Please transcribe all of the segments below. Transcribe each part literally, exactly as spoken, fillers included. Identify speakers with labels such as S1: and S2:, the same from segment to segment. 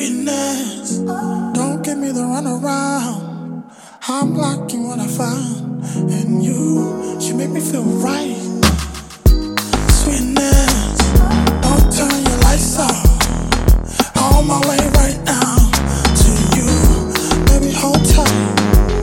S1: sweetness. Don't give me the runaround. I'm liking what I found in you. You make me feel right. Sweetness, don't turn your lights off. On my way right now to you. Baby, hold tight.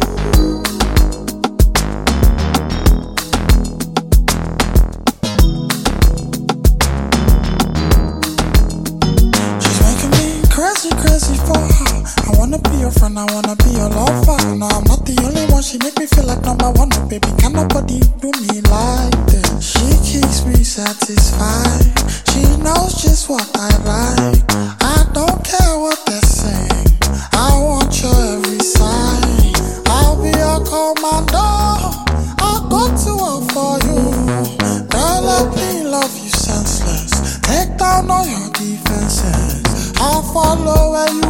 S1: Crazy, crazy for her. I wanna be your friend, I wanna be your lover. No, I'm not the only one, she make me feel like number one. Oh, baby, can nobody do me like this? She keeps me satisfied. She knows just what I like. I don't care what they're saying. I want your every side. I'll be your commando. I'll go to war for you. Girl, let me love you senseless. Take down all your defenses. I'll follow where you